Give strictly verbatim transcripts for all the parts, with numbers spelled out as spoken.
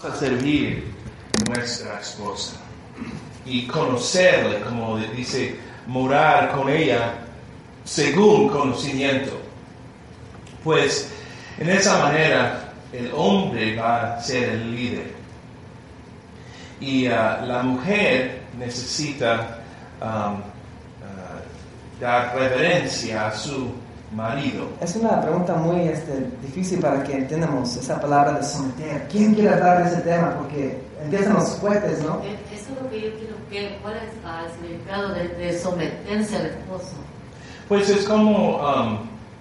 a servir a nuestra esposa y conocerle, como dice, morar con ella según conocimiento. Pues en esa manera el hombre va a ser el líder y uh, la mujer necesita um, uh, dar reverencia a su marido. Es una pregunta muy este, difícil para que entendamos esa palabra de someter. ¿Quién quiere hablar de ese tema? Porque empiezan los fuertes, ¿no? Eso es lo que yo quiero que cuál es uh, el significado de, de someterse al esposo. Pues es como um,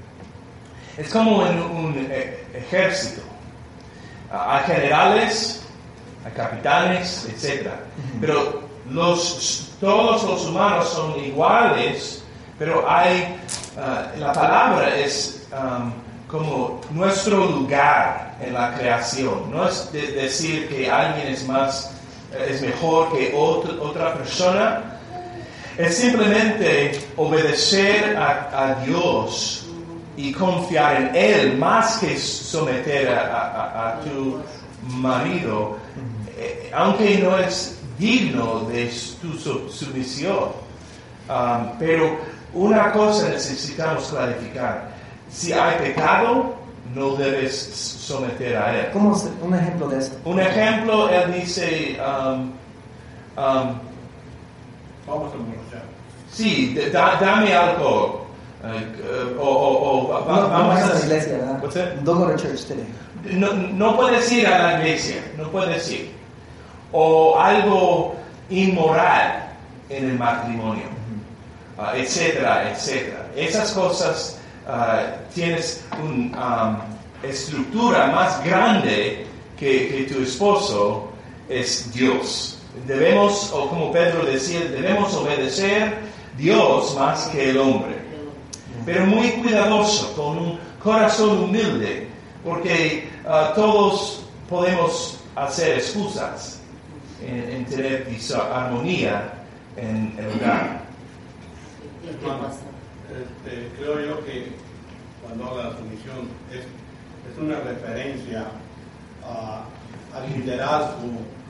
es como en un e- ejército. Uh, hay generales, hay capitanes, etcétera. Uh-huh. Pero los todos los humanos son iguales, pero hay Uh, la palabra es um, como nuestro lugar en la creación. No es de decir que alguien es más, es mejor que otro, otra persona. Es simplemente obedecer a, a Dios y confiar en Él más que someter a, a, a tu marido, eh, aunque no es digno de tu sumisión. Um, pero una cosa necesitamos clarificar: si hay pecado, no debes someter a él. ¿Cómo es un ejemplo de eso? Un ejemplo, él dice, um, um, vamos a emborrachar. Sí, da, dame alcohol. Uh, o, o, o va, no, vamos no a la iglesia, ¿verdad? What's that? Don't go to church today. No, no puedes ir a la iglesia, no puedes ir. O algo inmoral en el matrimonio. Uh, etcétera, etcétera. Esas cosas uh, tienes una um, estructura más grande que, que tu esposo es Dios. Debemos, o como Pedro decía, debemos obedecer a Dios más que el hombre. Pero muy cuidadoso, con un corazón humilde, porque uh, todos podemos hacer excusas en, en tener armonía en el hogar. Hermano, este, creo yo que cuando habla de la sumisión es, es una referencia a, al liderazgo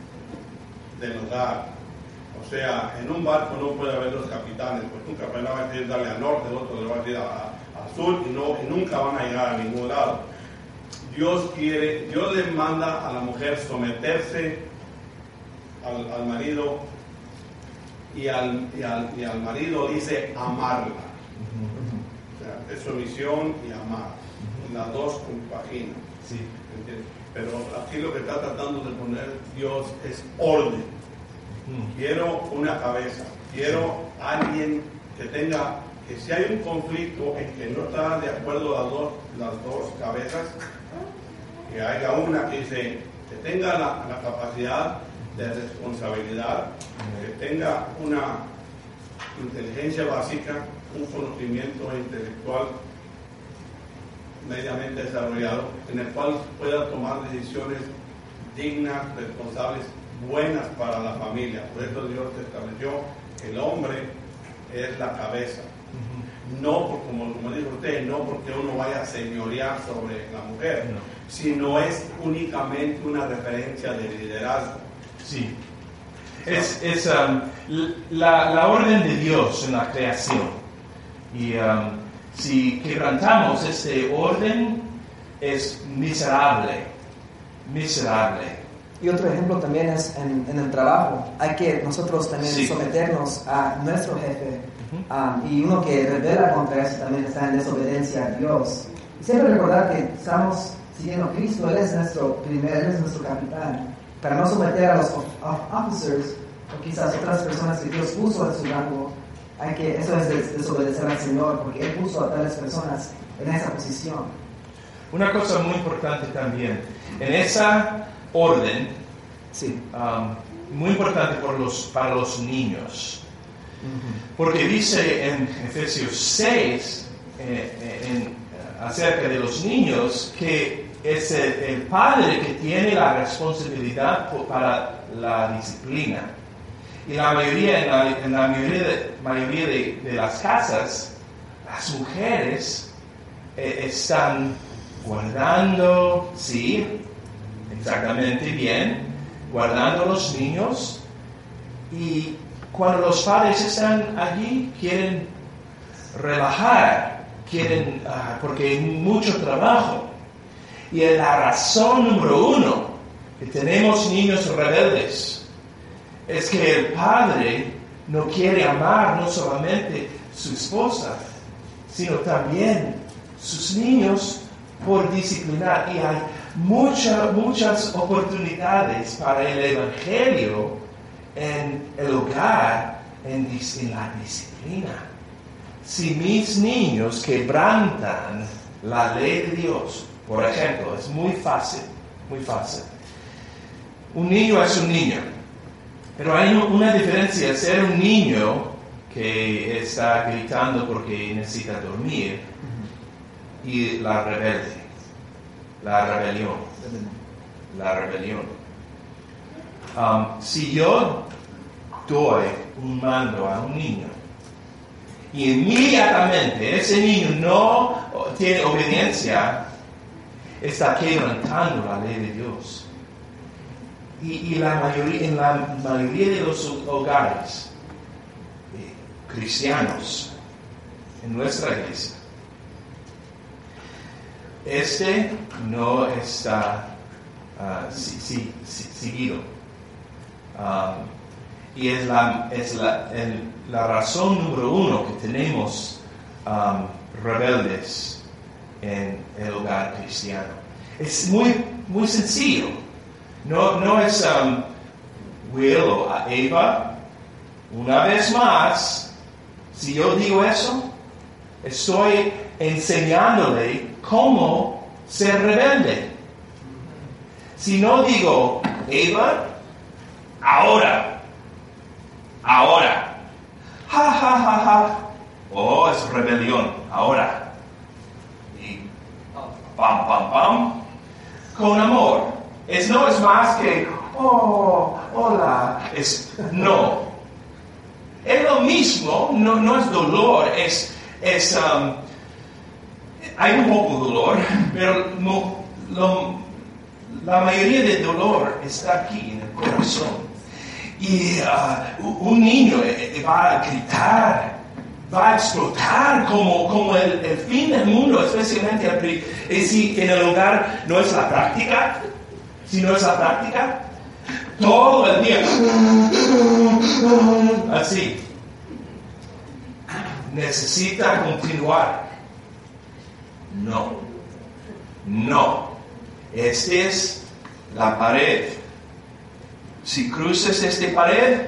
del hogar. O sea, en un barco no puede haber dos capitanes, pues un capitán va a decir darle al norte, el otro le va a decir al sur y, no, y nunca van a llegar a ningún lado. Dios quiere, Dios le manda a la mujer someterse al, al marido. Y al, y, al, y al marido dice amarla. Uh-huh. O sea, es sumisión y amar. Uh-huh. Las dos compaginan. Sí. Pero aquí lo que está tratando de poner Dios es orden. Uh-huh. Quiero una cabeza. Quiero alguien que tenga, que si hay un conflicto en que no están de acuerdo las dos, las dos cabezas, que haya una que dice, que tenga la, la capacidad de responsabilidad, que tenga una inteligencia básica, un conocimiento intelectual mediamente desarrollado, en el cual pueda tomar decisiones dignas, responsables, buenas para la familia. Por eso Dios estableció que el hombre es la cabeza. Uh-huh. No, por, como, como dijo usted, no porque uno vaya a señorear sobre la mujer, no, sino es únicamente una referencia de liderazgo. Sí, es, es um, la, la orden de Dios en la creación. Y um, si quebrantamos este orden, es miserable, miserable. Y otro ejemplo también es en, en el trabajo. Hay que nosotros también sí. someternos a nuestro jefe. Uh-huh. um, y uno que revela contra eso también está en desobediencia a Dios. Y siempre recordar que estamos siguiendo a Cristo, Él es nuestro primer, Él es nuestro capitán. Para no someter a los officers o quizás otras personas que Dios puso en su rango, hay que, eso es desobedecer al Señor, porque Él puso a tales personas en esa posición. Una cosa muy importante también, en esa orden, sí. um, muy importante por los, para los niños, uh-huh. porque dice en Efesios seis, eh, en, acerca de los niños, que es el, el padre que tiene la responsabilidad para la disciplina. Y la mayoría, en la, en la mayoría, de, mayoría de, de las casas, las mujeres eh, están guardando, sí, exactamente bien, guardando a los niños, y cuando los padres están allí, quieren relajar, quieren, uh, porque hay mucho trabajo. Y es la razón número uno que tenemos niños rebeldes, es que el padre no quiere amar no solamente su esposa, sino también sus niños por disciplinar. Y hay muchas, muchas oportunidades para el evangelio en el hogar, en, en la disciplina. Si mis niños quebrantan la ley de Dios, por ejemplo, es muy fácil, muy fácil. Un niño es un niño, pero hay una diferencia, ser un niño que está gritando porque necesita dormir y la rebelde, la rebelión, la rebelión. Um, si yo doy un mando a un niño y inmediatamente ese niño no tiene obediencia, está quebrantando la ley de Dios. Y, y la mayoría, en la mayoría de los hogares eh, cristianos en nuestra iglesia, este no está uh, si, si, si, seguido. Um, y es, la, es la, el, la razón número uno que tenemos um, rebeldes en el hogar cristiano. Es muy, muy sencillo. No, no es um, Will o Eva. Una vez más, si yo digo eso, estoy enseñándole cómo ser rebelde. Si no digo, Eva, ahora, ahora, ja, ja, ja, ja, oh, es rebelión, ahora. Y pam, pam, pam, con amor. Es, no es más que, oh, hola, es, no. Es lo mismo, no, no es dolor, es, es um, hay un poco de dolor, pero no, lo, la mayoría del dolor está aquí en el corazón. Y uh, un niño va a gritar, va a explotar como, como el, el fin del mundo, especialmente el, y si en el hogar no es la práctica. Si no es la práctica, todo el día, así, necesita continuar. No, no, esta es la pared. Si cruzas esta pared,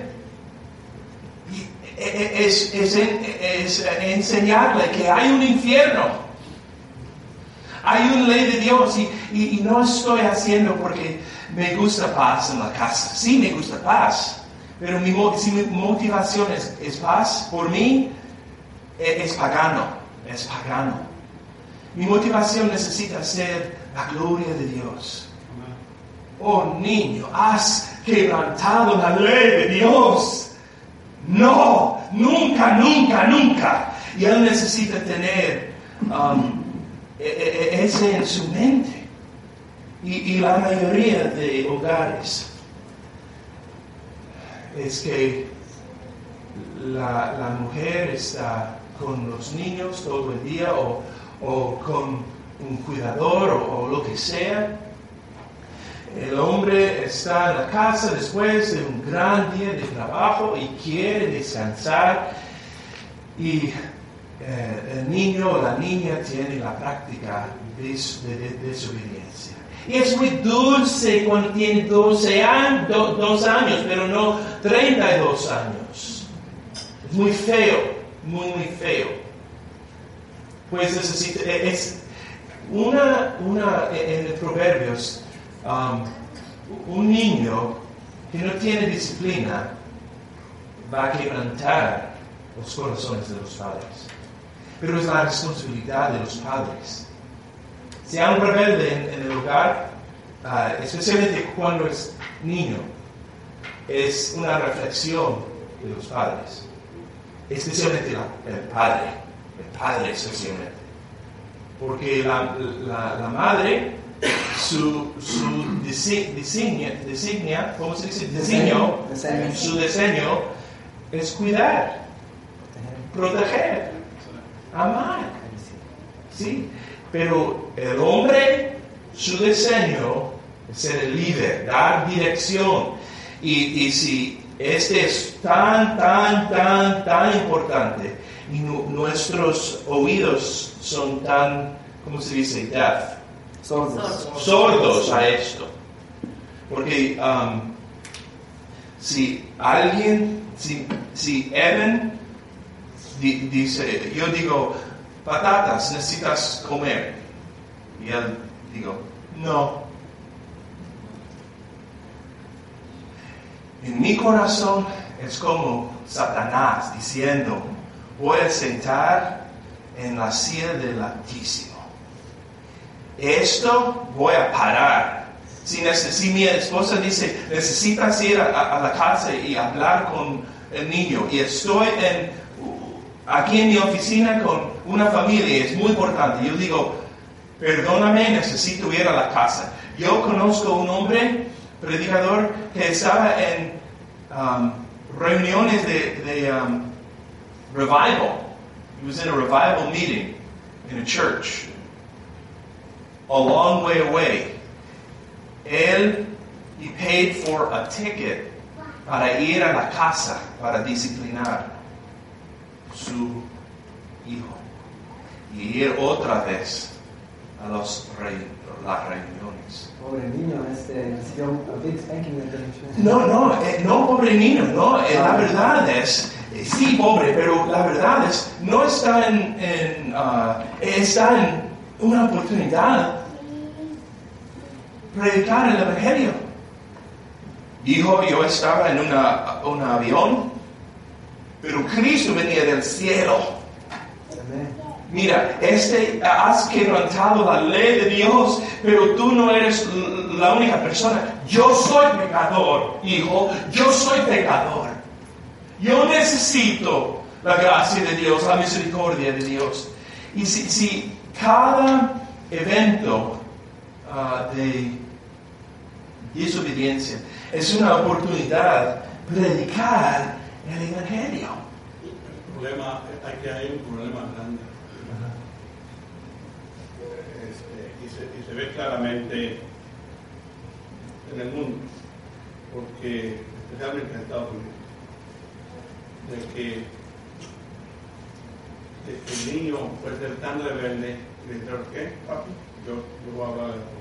es, es, es enseñarle que hay un infierno. Hay una ley de Dios y, y, y no estoy haciendo porque me gusta paz en la casa. Sí, me gusta paz, pero mi, si mi motivación es, es paz, por mí es, es pagano, es pagano. Mi motivación necesita ser la gloria de Dios. Oh niño, has quebrantado la ley de Dios. No, nunca, nunca, nunca. Y él necesita tener um, ese en su mente. Y, y la mayoría de hogares es que la, la mujer está con los niños todo el día o, o con un cuidador o, o lo que sea. El hombre está en la casa después de un gran día de trabajo y quiere descansar y eh, el niño o la niña tiene la práctica de, de, de desobediencia. Y es muy dulce cuando tiene doce años, do, dos años, pero no treinta y dos años. Es muy feo, muy, muy feo. Pues necesita, es una, una en el Proverbios, um, un niño que no tiene disciplina va a quebrantar los corazones de los padres. Pero es la responsabilidad de los padres. Si hay un rebelde en, en el hogar, uh, especialmente cuando es niño, es una reflexión de los padres. Especialmente la, el padre, el padre especialmente. Porque la, la, la madre su, su dise- diseño, diseña, ¿cómo se dice? Diseño, Diseño. su diseño es cuidar, proteger, amar. ¿Sí? Pero el hombre, su diseño es ser el líder, dar dirección. Y, y si este es tan, tan, tan, tan importante y nu- nuestros oídos son tan, ¿cómo se dice? Deaf. Sordos. Sordos a esto. Porque um, si alguien, si, si Evan di- dice, yo digo, patatas, necesitas comer. Y él digo, no. En mi corazón es como Satanás diciendo, voy a sentar en la silla del Altísimo. Esto voy a parar. Si, neces- si mi esposa dice, necesitas ir a, a la casa y hablar con el niño, y estoy en, aquí en mi oficina con una familia, es muy importante. Yo digo, perdóname, necesito ir a la casa. Yo conozco un hombre, predicador, que estaba en um, reuniones de, de um, revival. He was in a revival meeting in a church a long way away. Él, he paid for a ticket para ir a la casa para disciplinar su hijo y ir otra vez a los re- las reuniones. Pobre niño, este, recibió a big spanking de No, no, eh, no pobre niño, no, eh, la verdad es, eh, sí pobre, pero la verdad es, no está en, en ah, está en una oportunidad predicar el Evangelio. Dijo, yo estaba en una, un avión, pero Cristo venía del cielo. Amén. Mira, este, has quebrantado la ley de Dios, pero tú no eres l- la única persona. Yo soy pecador, hijo, yo soy pecador. Yo necesito la gracia de Dios, la misericordia de Dios. Y si, si cada evento uh, de desobediencia es una oportunidad de predicar el Evangelio. El problema, aquí hay un problema grande. Este, y, se, y se ve claramente en el mundo, porque especialmente en Estados Unidos, de que, de que el niño puede ser tan rebelde y decir, ¿qué, papi? Yo, yo voy a hablar de la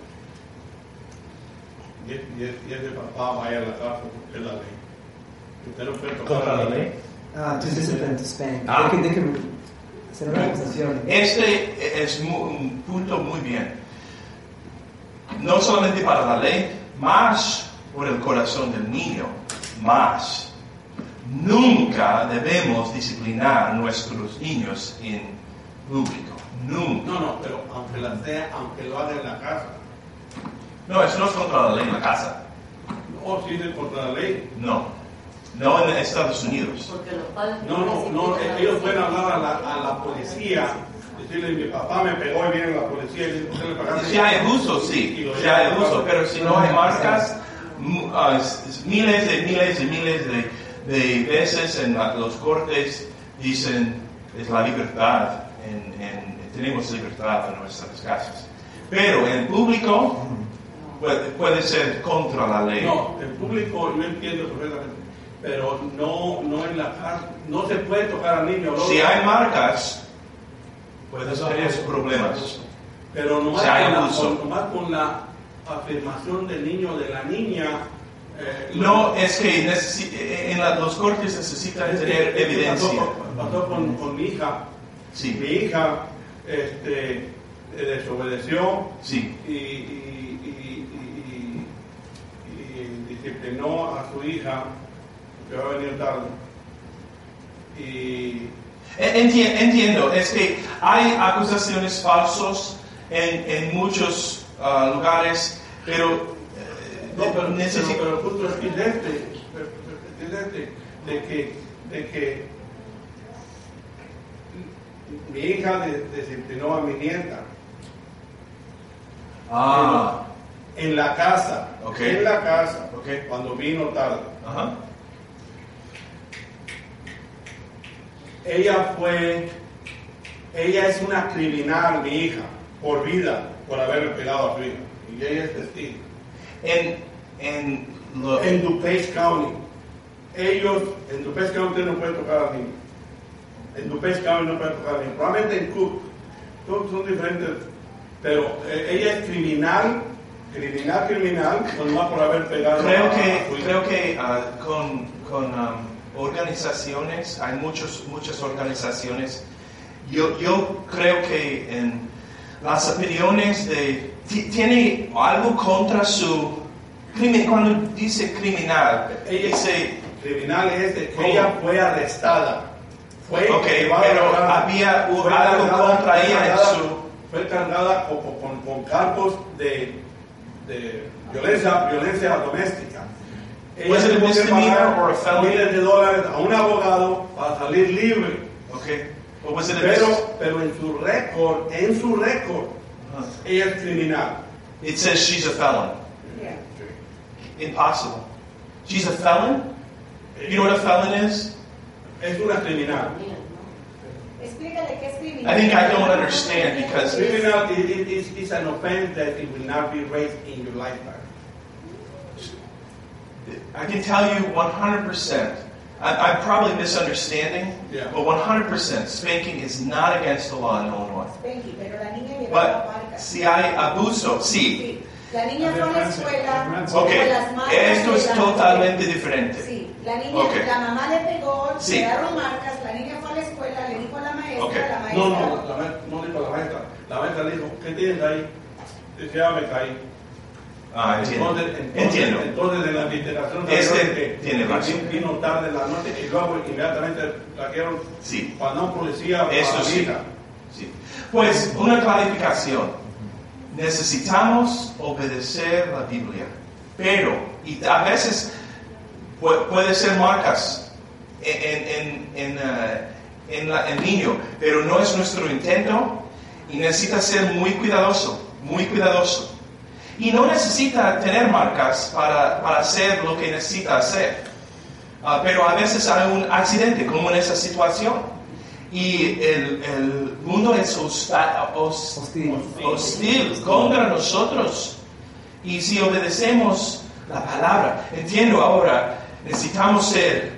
y, y, y ese papá vaya a la cárcel porque es la ley. Usted no puede tocar ¿Contra la ley? Ah, to discipline, to spank. Ah. They can, they can hacer una acusación. Este es mu- un punto muy bien. No solamente para la ley, más por el corazón del niño, más. Nunca debemos disciplinar a nuestros niños en público. Nunca. No, no, pero aunque la sea, aunque lo haga en la casa. No, eso no es contra la ley en la casa. O si es contra la ley. No. No en Estados Unidos. Porque los padres No, no, no, eh, ellos pueden hablar a la, a la policía, decirle, mi papá me pegó y viene la policía y dice, ¿usted le pagaste? Si hay abuso, sí. Si hay abuso, pero si no hay marcas, mu- ah, es- es miles de miles y miles de, de veces en la- los cortes dicen es la libertad, en, en- tenemos libertad en nuestras casas. Pero en público puede, puede ser contra la ley. No, en público yo entiendo perfectamente, pero no, no en la casa, no se puede tocar al niño. ¿no? Si hay marcas, puede tener problemas. Pero nomás, Si hay con la, abuso. con, nomás con la afirmación del niño o de la niña. eh, No, es que necesi- en la- los cortes necesitan es que- tener es que evidencia. Pasó, pasó con, con mi hija. Sí. Mi hija este, eh, desobedeció Sí. y, y, y, y- y disciplinó a su hija, que va a venir tarde. Y Enti- Entiendo, es que hay acusaciones falsas en, en muchos ah, lugares, pero eh, no, pero, necesito... pero, pero el punto es que es este, es este, de que, de que mi hija de- disciplinó a mi nieta. Ah. En, en la casa. Okay. En la casa. Okay. Cuando vino tarde. Ajá. Ella fue, ella es una criminal, mi hija, por vida, por haberle pegado a su hija. Y ella es testigo. En, en, lo, En DuPage County. Ellos, en DuPage County usted no puede tocar a niños. En DuPage County no puede tocar a niños. Probablemente en Cook. Todos son diferentes. Pero eh, ella es criminal, criminal, criminal, pues no por haber pegado creo a, que, a su hija. creo que uh, con, con um, organizaciones, hay muchos, muchas organizaciones. Yo, yo creo que en las opiniones de... Tiene algo contra su... Crimen, cuando dice criminal, Ella dice... criminal es de que ¿Cómo? ella fue arrestada. Fue Ok, llevada pero a la- había un- fue algo cargada- contra fue ella en cargada- su... Fue cargada con, con, con cargos de, de violencia, violencia doméstica. Was it a tuvo que misdemeanor pagar or a felony? miles de dólares a un abogado para salir libre. Okay. Or was it a Pero, mis- pero en su récord, en su récord, Huh. ella es criminal. It says she's a felon. Yeah. Impossible. She's a felon? You know what a felon is? Es una criminal. Mira, ¿no? Explícale qué es criminal. I think I don't understand because Criminal is, is, is an offense that it will not be raised in your lifetime. I can tell you one hundred percent. I, I'm probably misunderstanding, Yeah. but one hundred percent spanking is not against the law in Illinois. Spanky, pero la niña llevaba But marcas. si hay abuso, sí. Sí. La niña fue a la escuela Ok, con las marcas esto es de la- totalmente diferente. Sí, la niña, Ok. la mamá le pegó, Sí. quedaron marcas, la niña fue a la escuela, le dijo a la maestra, Ok. la maestra... No, no, la maestra, no dijo la maestra. La maestra le dijo, ¿qué tienes ahí? Dice, ya me caí. Ah, entiendo. Entonces, entonces, Entiendo. entonces de la literación Este salió que tiene razón. vino tarde en la noche y luego inmediatamente trajeron Sí. cuando un policía a Eso la sí. hija. Sí. Pues una clarificación. Necesitamos obedecer la Biblia, pero y a veces pu- puede ser marcas en, en, en, uh, en la- el niño, pero no es nuestro intento y necesita ser muy cuidadoso, muy cuidadoso. Y no necesita tener marcas para, para hacer lo que necesita hacer. Uh, pero a veces hay un accidente, como en esa situación. Y el, el mundo es hosta- hos- Hostil. hostil contra nosotros. Y si obedecemos la palabra, entiendo ahora, necesitamos ser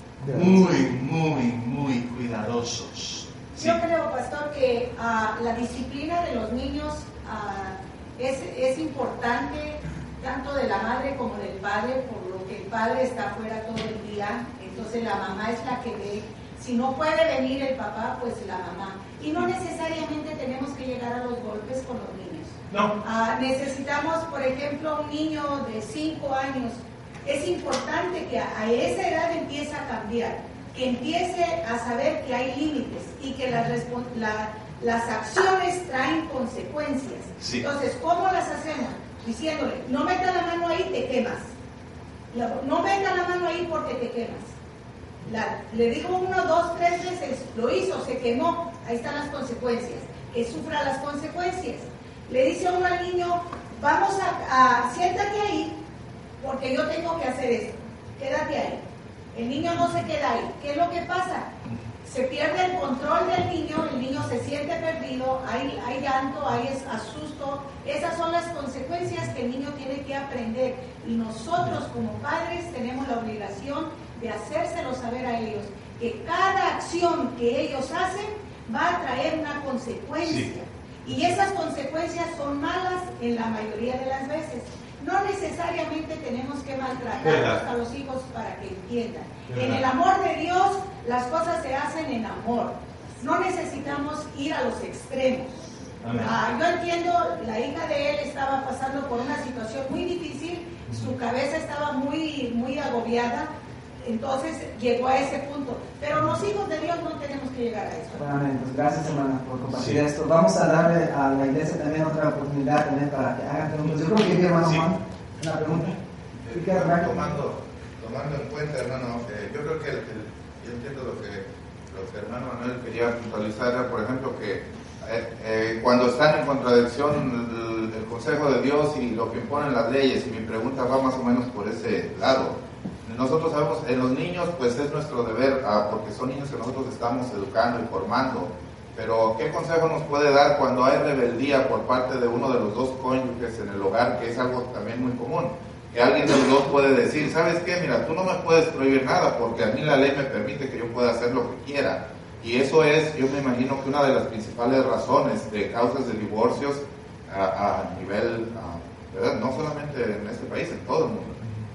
muy, muy, muy cuidadosos. Sí. Yo creo, pastor, que ah, la disciplina de los niños ah, es, es importante tanto de la madre como del padre, por lo que el padre está afuera todo el día, entonces la mamá es la que ve. Si no puede venir el papá, pues la mamá. Y no necesariamente tenemos que llegar a los golpes con los niños. No. Ah, necesitamos, por ejemplo, un niño de cinco años. Es importante que a, a esa edad empiece a cambiar, que empiece a saber que hay límites y que las, respon- la- las acciones traen consecuencias. Sí. Entonces, ¿cómo las hacemos? Diciéndole, no meta la mano ahí, te quemas. La- no meta la mano ahí porque te quemas. La- le dijo uno, dos, tres veces, lo hizo, se quemó, ahí están las consecuencias, que sufra las consecuencias. Le dice uno al niño, vamos a, a, siéntate ahí, porque yo tengo que hacer esto, quédate ahí. El niño no se queda ahí. ¿Qué es lo que pasa? Se pierde el control del niño, el niño se siente perdido, hay, hay llanto, hay es- asusto. Esas son las consecuencias que el niño tiene que aprender. Y nosotros como padres tenemos la obligación de hacérselo saber a ellos, que cada acción que ellos hacen va a traer una consecuencia. Y esas consecuencias son malas en la mayoría de las veces. No necesariamente tenemos que maltratarlos a los hijos para que entiendan. En el amor de Dios, las cosas se hacen en amor. No necesitamos ir a los extremos. Amén. Ah, yo entiendo, la hija de él estaba pasando por una situación muy difícil, su cabeza estaba muy, muy agobiada, entonces llegó a ese punto. Pero los hijos de Dios no tenemos que llegar a eso. Bueno, pues gracias, hermana, por compartir Sí. esto. Vamos a darle a la iglesia también otra oportunidad también para que hagan preguntas. Yo creo que mi hermano Sí. Juan, una pregunta. ¿Sí, qué, Eh, hermano? tomando, tomando en cuenta, hermano, eh, yo creo que el- el- yo entiendo lo que, lo que hermano Manuel quería puntualizar, era, por ejemplo, que eh, eh, cuando están en contradicción el, el consejo de Dios y lo que imponen las leyes, y mi pregunta va más o menos por ese lado. Nosotros sabemos, en los niños, pues es nuestro deber, ah, porque son niños que nosotros estamos educando y formando, pero ¿qué consejo nos puede dar cuando hay rebeldía por parte de uno de los dos cónyuges en el hogar, que es algo también muy común? Que alguien de los dos puede decir, ¿sabes qué? Mira, tú no me puedes prohibir nada porque a mí la ley me permite que yo pueda hacer lo que quiera. Y eso es, yo me imagino que una de las principales razones de causas de divorcios a, a nivel, a, ¿verdad? No solamente en este país, en todo el mundo.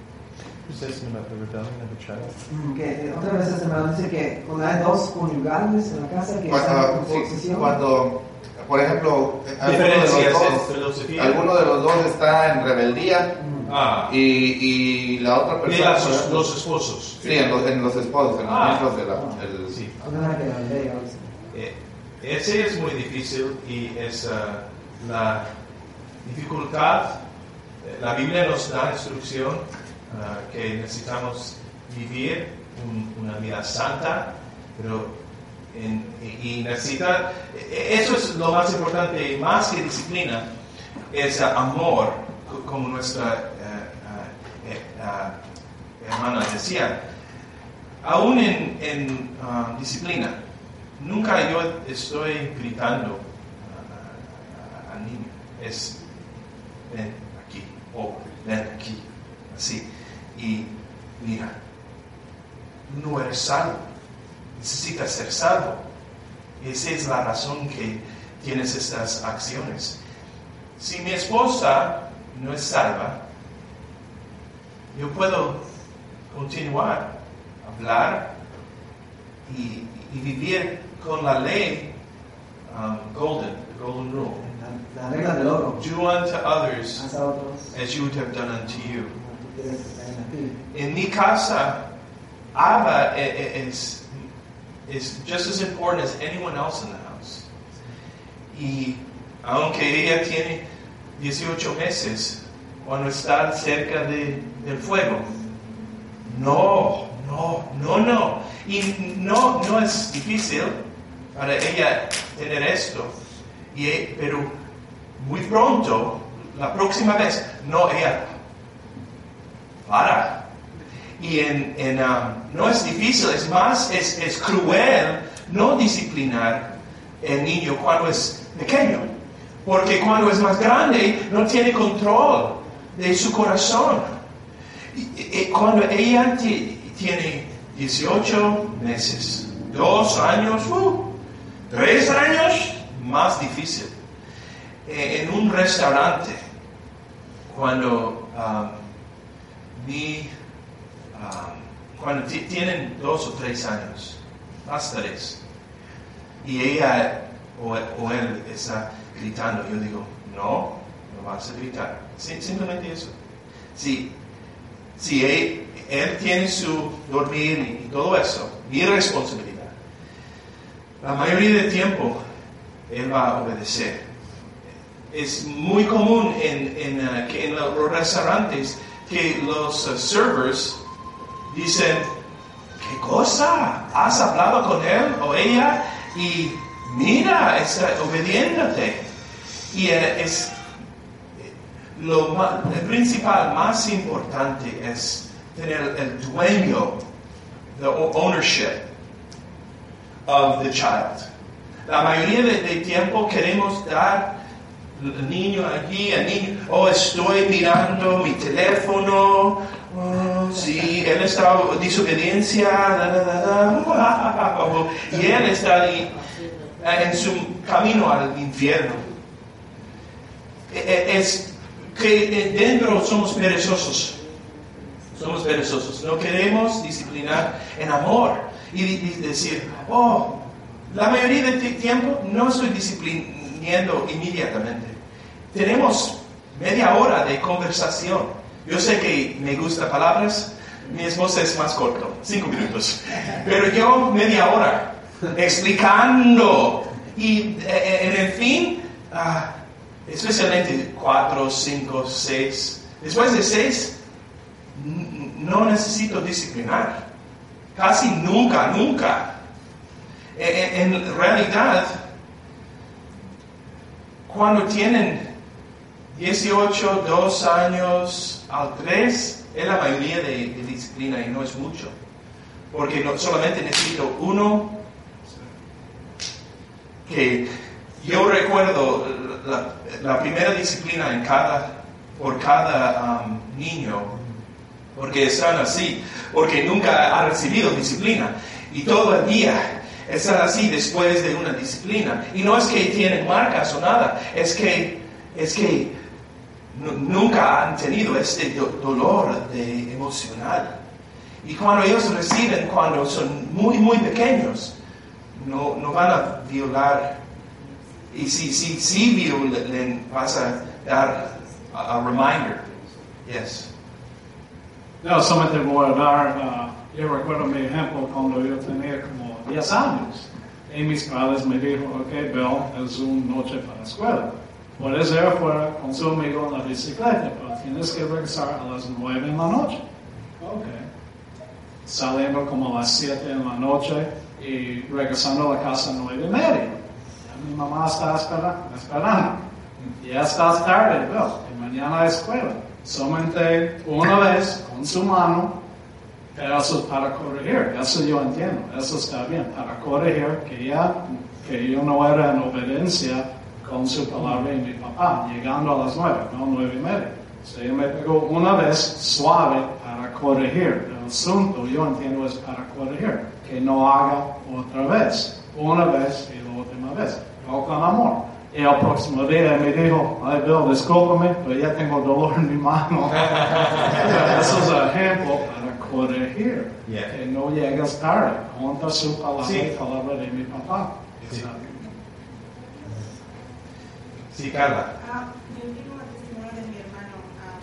Que otra vez este hermano dice que cuando hay dos conyugales en la casa que están en Cuando, sí, posesión, cuando, por ejemplo, alguno de, Diferencias los en dos, filosofía. alguno de los dos está en rebeldía Ah, y, y la otra de persona... las- por ejemplo, los esposos. Sí, en los, en los esposos, en los Ah. miembros de la... del- Sí. no es que la ley, algo así. Eh, ese es muy difícil y es uh, la dificultad. Eh, La Biblia nos da instrucción uh, que necesitamos vivir un- una vida santa, pero en- y, y necesita, eso es lo más importante, más que disciplina, es uh, amor, co- como nuestra uh, uh, eh, uh, hermana decía. Aún en, en uh, disciplina, nunca yo estoy gritando a- a- al niño. Es, ven aquí, o ven aquí, así. Y mira, no eres salvo, necesitas ser salvo. Esa es la razón que tienes estas acciones. Si mi esposa no es salva, yo puedo continuar hablar y, y vivir con la ley um, golden, the golden rule. La, la regla del oro. Do unto others Haz a otros as you would have done unto you. como tú quieres que te hagan a ti. En mi casa, Abba is, is just as important as anyone else in the house. Y aunque ella tiene dieciocho meses, cuando está cerca de, del fuego, no, no, no, no. Y no, no es difícil para ella tener esto. Y, pero muy pronto, la próxima vez, no, ella para. Y en, en, um, no es difícil, es más, es, es cruel no disciplinar el niño cuando es pequeño. Porque cuando es más grande, no tiene control de su corazón. Y, y, cuando ella t- tiene dieciocho meses, dos años, uh, tres años, más difícil. Eh, en un restaurante, cuando um, mi, um, cuando t- tienen dos o tres años, más tres, y ella o, o él está gritando, yo digo, no, no vas a gritar. Sim- simplemente eso. Si, si él, él tiene su dormir y, y todo eso, mi responsabilidad, la mayoría del tiempo él va a obedecer. Es muy común en, en, uh, que en los restaurantes que los uh, servers dicen, ¿qué cosa? ¿Has hablado con él o ella? Y mira, está obediéndote. Y eh, es lo más, el principal, más importante es tener el dueño, the ownership of the child. La mayoría de, de tiempo queremos dar al niño aquí, al niño, oh, estoy mirando mi teléfono, oh, sí, él está en desobediencia, da, da, da, da, y él está ahí, en su camino al infierno. Es que dentro somos perezosos, somos perezosos, no queremos disciplinar en amor y, y decir, oh, la mayoría del tiempo no estoy disciplinando inmediatamente. Tenemos media hora de conversación. Yo sé que me gustan palabras, mi esposa es más corto, cinco minutos, pero yo media hora explicando y eh, en el fin, uh, especialmente cuatro, cinco, seis, después de seis, n- no necesito disciplinar, casi nunca, nunca. En, en realidad, cuando tienen dieciocho, dos años al tres es la mayoría de, de disciplina y no es mucho. Porque no, solamente necesito uno que yo recuerdo la, la primera disciplina en cada, por cada um, niño, porque están así, porque nunca ha recibido disciplina y todo el día están así después de una disciplina. Y no es que tienen marcas o nada, es que, es que n- nunca han tenido este do- dolor de emocional. Y cuando ellos reciben, cuando son muy, muy pequeños, no, no van a violar. Y si, si, si violen, vas a dar a, a reminder. Yes. No, solamente voy a dar, uh, yo recuerdo mi ejemplo cuando yo tenía como diez años. Y mis padres me dijeron, ok, Bill, es una noche para la escuela. Puedes ir afuera con su amigo en la bicicleta, pero tienes que regresar a las nueve en la noche. Ok. Saliendo como a las siete en la noche y regresando a la casa a nueve y media. Ya mi mamá está esperando. esperando. Ya estás tarde, Bill, y mañana a escuela. Solamente una vez con su mano, pero eso es para corregir, eso yo entiendo, eso está bien, para corregir que ya, que yo no era en obediencia con su palabra y mi papá, llegando a las nueve, no nueve y media. So, yo me pegó una vez suave para corregir, el asunto yo entiendo es para corregir, que no haga otra vez, una vez y la última vez, o con amor. Y el próximo día me dijo, ay Bill, discúlpame, pero ya tengo dolor en mi mano. Eso es un ejemplo para corregir, Yeah. que no llegues tarde, contra su palabra Sí. y palabra de mi papá. Sí. Sí, Carla. Ah, yo tengo un testimonio de mi hermano, ah,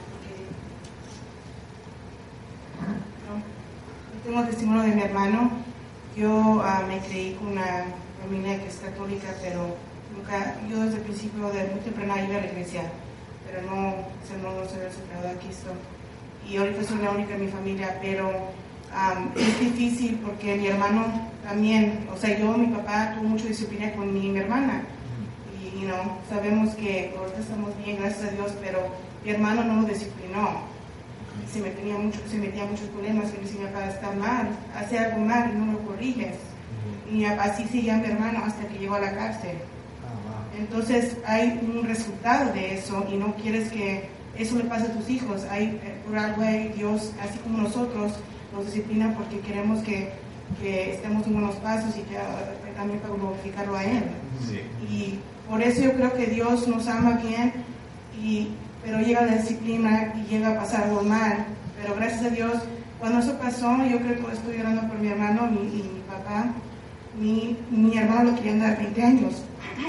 porque... no, yo tengo un testimonio de mi hermano. Yo ah, me creí con una familia que es católica, pero nunca, yo desde el principio, de muy temprana iba a la iglesia, pero no, o sea, no, no soy aceptado a Cristo. Y ahorita soy la única en mi familia, pero um, es difícil porque mi hermano también, o sea, yo, mi papá tuvo mucha disciplina con mi, mi hermana. Y, you know, sabemos que ahorita estamos bien, gracias a Dios, pero mi hermano no lo disciplinó. Se metía mucho, se metía muchos problemas, que le decía, mi papá está mal, hace algo mal y no lo corriges. Y así seguía mi hermano hasta que llegó a la cárcel. Entonces hay un resultado de eso y no quieres que eso le pase a tus hijos. Hay, por algo hay Dios, así como nosotros, nos disciplina porque queremos que, que estemos en buenos pasos y que, que también para glorificarlo a Él. Sí. Y por eso yo creo que Dios nos ama bien, y, pero llega la disciplina y llega a pasar algo mal. Pero gracias a Dios, cuando eso pasó, yo creo que estoy llorando por mi hermano mi, y mi papá. Mi, mi hermano lo querían dar veinte años.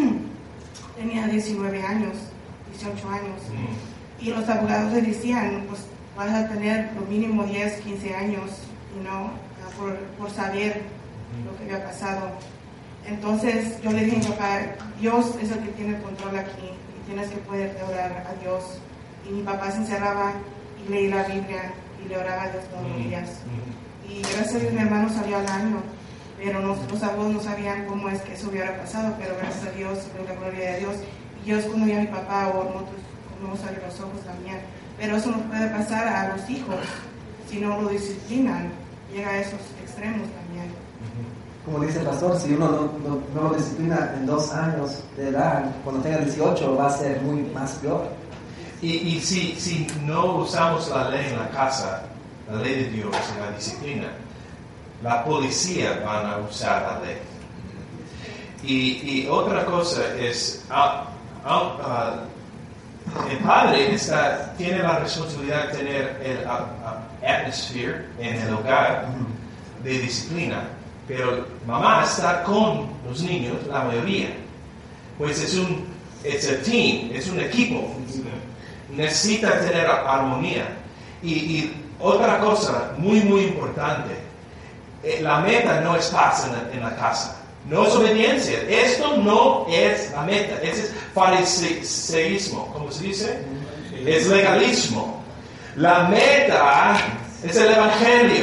Tenía diecinueve años, dieciocho años. Mm. Y los abogados le decían, pues vas a tener lo mínimo diez, quince años, you know, por, por saber mm. lo que había pasado. Entonces yo le dije a mi papá, Dios es el que tiene el control aquí y tienes que poder orar a Dios. Y mi papá se encerraba y leía la Biblia y le oraba a Dios todos los días. Mm. Y gracias a Dios mi hermano salió al año. Pero nos, los abuelos no sabían cómo es que eso hubiera pasado, pero gracias a Dios, por la gloria de Dios. Y Dios cuando ya mi papá o nosotros no nos abrió los ojos también. Pero eso nos puede pasar a los hijos, si no lo disciplinan, llega a esos extremos también. Como dice el pastor, si uno no, no, no lo disciplina en dos años de edad, cuando tenga dieciocho va a ser muy más peor. Y, y si, si no usamos la ley en la casa, la ley de Dios, la disciplina, la policía van a usar la ley. Y, y otra cosa es, uh, uh, uh, el padre está, tiene la responsabilidad de tener el uh, uh, atmosphere en el hogar de disciplina, pero mamá está con los niños, la mayoría. Pues es un, it's a team, es un equipo. Necesita tener armonía. Y, y otra cosa muy, muy importante, la meta no es paz en la, en la casa, no es obediencia. Esto no es la meta, ese es fariseísmo, ¿cómo se dice? Es legalismo. La meta es el evangelio.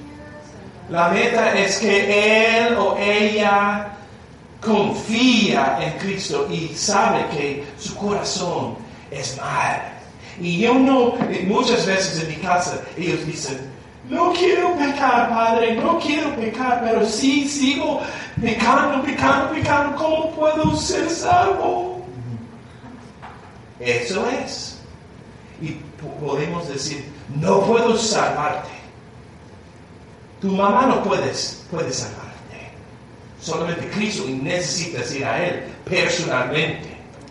La meta es que él o ella confía en Cristo y sabe que su corazón es mal. Y yo no, muchas veces en mi casa, ellos dicen, no quiero pecar, Padre, no quiero pecar, pero sí sigo pecando, pecando, pecando, ¿cómo puedo ser salvo? Eso es. Y podemos decir, no puedo salvarte. Tu mamá no puedes, puede salvarte. Solamente Cristo, y necesitas ir a Él personalmente.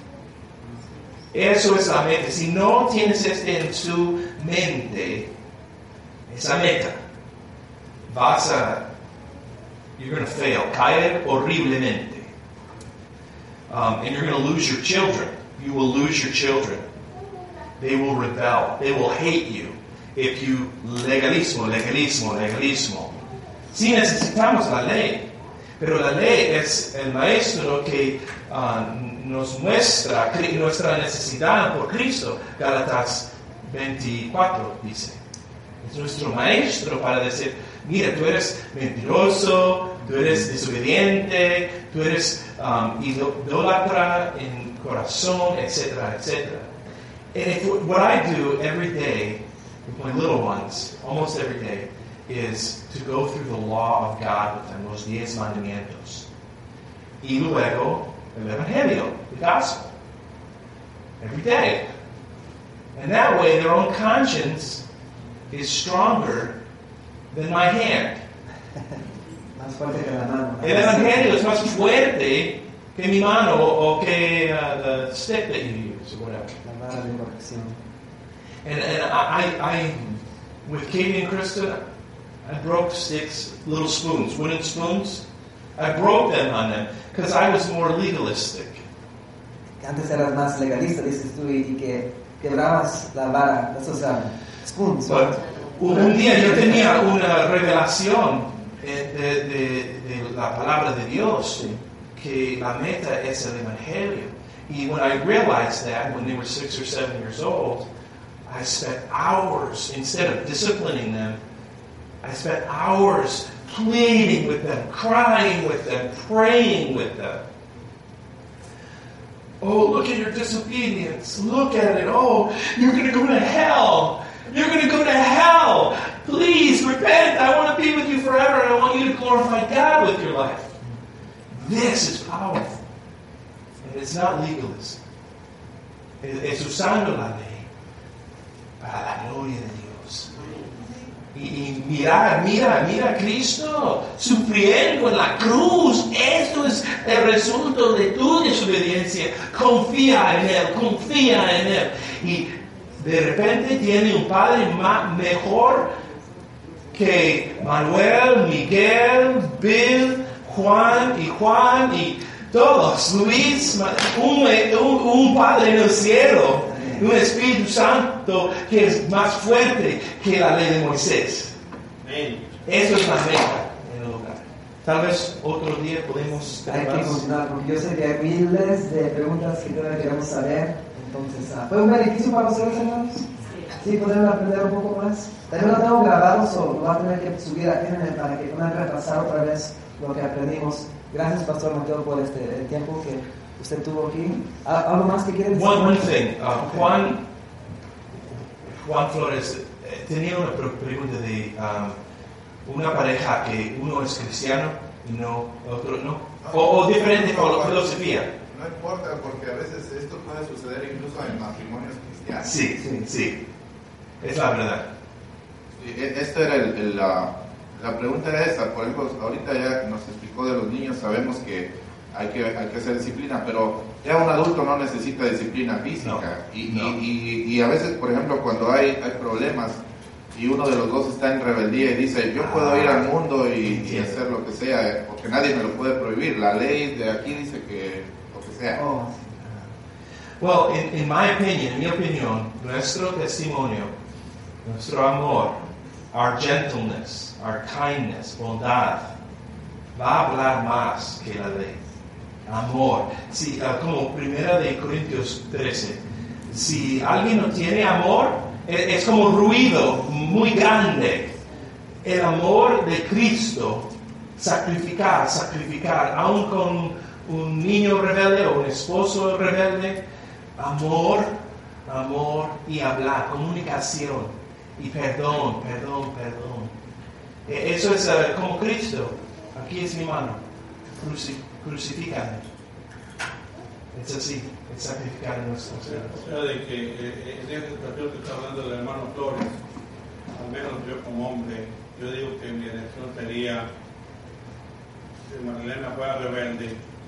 Eso es la mente. Si no tienes este en su mente, esa meta, vas a, you're going to fail, caer horriblemente. Um, and you're going to lose your children. You will lose your children. They will rebel. They will hate you if you legalismo, legalismo, legalismo. Sí necesitamos la ley, pero la ley es el maestro que uh, nos muestra nuestra necesidad por Cristo. Gálatas veinticuatro dice. Es nuestro maestro para decir, mira, tú eres mentiroso, tú eres desobediente, tú eres um, idólatra en corazón, etcétera, etcétera. And if, what I do every day with my little ones, almost every day, is to go through the law of God with them, los diez mandamientos. Y luego, el Evangelio, the gospel. Every day. And that way, their own conscience is stronger than my hand. Más fuerte que la mano. El Evangelio es más fuerte que mi mano o que uh, the stick that you use or whatever. La vara de corrección. And, and I, I, with Katie and Krista, I broke sticks, little spoons, wooden spoons. I broke them on them because I was more legalistic. Antes eras más legalista, dices tú, y, y que quebrabas la vara, esos um, spoons. But un, un día yo tenía una revelación de, de, de, de la palabra de Dios, que la meta es el Evangelio. Y when I realized that, when they were six or seven years old, I spent hours, instead of disciplining them, I spent hours pleading with them, crying with them, praying with them. Oh, look at your disobedience. Look at it. Oh, you're going to go to hell. You're going to go to hell. Please repent. I want to be with you forever, and I want you to glorify God with your life. This is powerful. And it's not legalism. Es usando la ley para la gloria de Dios. Y, y mirar, mira, mira a Cristo sufriendo en la cruz. Esto es el resultado de tu desobediencia. Confía en Él, confía en Él. Y de repente tiene un padre más, mejor que Manuel, Miguel, Bill, Juan y Juan y todos, Luis, un, un, un Padre en el cielo. Un Espíritu Santo que es más fuerte que la ley de Moisés. Eso es la meta en el lugar. Tal vez otro día podemos... Hay que continuar, porque yo sé que hay miles de preguntas que todavía queremos saber. Entonces, uh, ¿fue un beneficio para ustedes, hermanos? Sí, podemos aprender un poco más. También lo tengo grabado, so lo va a tener que subir aquí en el, para que puedan repasar otra vez lo que aprendimos. Gracias, Pastor Mateo, por este, el tiempo que usted tuvo aquí. ¿Algo más que quieren decir? One, one thing, uh, Juan, Juan Flores eh, tenía una pregunta de um, una pareja que uno es cristiano y no otro no, o, o diferente filosofía. No importa, porque a veces esto puede suceder incluso en matrimonios cristianos. Sí, sí, sí, es la verdad. Sí, esta era el, el, la, la pregunta era esa. Por ejemplo, ahorita ya nos explicó de los niños, sabemos que Hay que, hay que hacer disciplina, pero ya un adulto no necesita disciplina física. No, y, no. Y, y, y a veces, por ejemplo, cuando hay, hay problemas y uno de los dos está en rebeldía y dice, yo puedo ah, ir al mundo y, y hacer lo que sea, porque nadie me lo puede prohibir. La ley de aquí dice que lo que sea. Oh. Well, in, in my opinion, en mi opinión, nuestro testimonio, nuestro amor, our gentleness, our kindness, bondad, va a hablar más que la ley. Amor. Si, uh, como primera de Corintios trece, si alguien no tiene amor, es, es como ruido muy grande. El amor de Cristo, sacrificar, sacrificar, aun con un niño rebelde o un esposo rebelde, amor amor y hablar, comunicación y perdón, perdón, perdón. Eso es uh, como Cristo. Aquí es mi mano. Cruci crucifícame. Es así, es sacrificar a nuestros seres. O sea, de que eh, en esta situación que está hablando del hermano Flores, al menos yo como hombre, yo digo que mi elección sería, si Marilena fuera rebelde,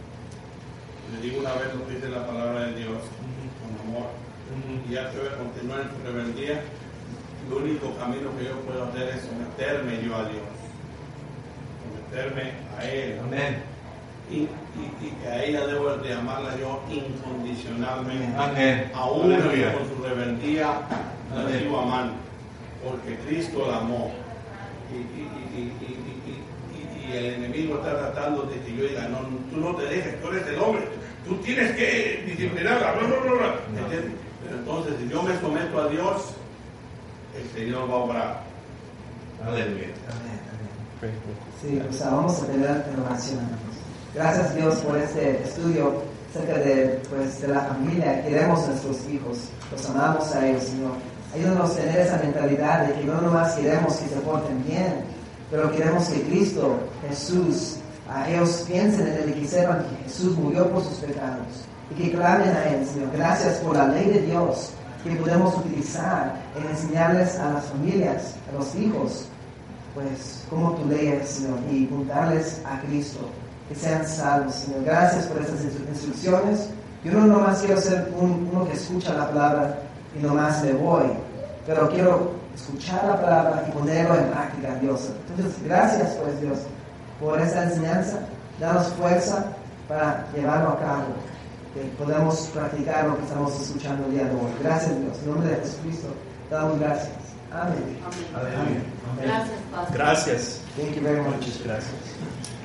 le digo una vez lo que dice la palabra de Dios, uh-huh. con amor, uh-huh. y ya se va a continuar en su rebeldía, el único camino que yo puedo hacer es someterme yo a Dios, someterme a Él. Amén. Y, y, y que a ella debo de amarla yo incondicionalmente. Amén. Aún Aleluya. con su rebeldía la sigo amando, porque Cristo la amó. Y, y, y, y, y, y, y el enemigo está tratando de que yo diga, no, tú no te dejes, tú eres el hombre, tú tienes que disciplinarla, bla, bla, bla, bla. No. Pero entonces, si yo me someto a Dios, el Señor va a obrar. Aleluya. Amén, amén. Sí, o sea, vamos a tener en oración. Gracias Dios por este estudio acerca de, pues, de la familia. Queremos a nuestros hijos, los amamos a ellos, Señor. Ayúdanos a tener esa mentalidad de que no nomás queremos que se porten bien, pero queremos que Cristo, Jesús, a ellos piensen en Él y que sepan que Jesús murió por sus pecados y que clamen a Él, Señor. Gracias por la ley de Dios que podemos utilizar en enseñarles a las familias, a los hijos, pues, como tu ley es, Señor, y apuntarles a Cristo, que sean salvos, Señor. Gracias por estas instrucciones. Yo no nomás quiero ser un, uno que escucha la palabra y nomás me voy, pero quiero escuchar la palabra y ponerlo en práctica, Dios. Entonces, gracias, pues, Dios, por esta enseñanza. Danos fuerza para llevarlo a cabo, que podamos practicar lo que estamos escuchando el día de hoy. Gracias, Dios. En nombre de Jesucristo, damos gracias. Amén. Amén. Amén. Gracias, Pastor. Gracias. Thank you very much. Muchas gracias.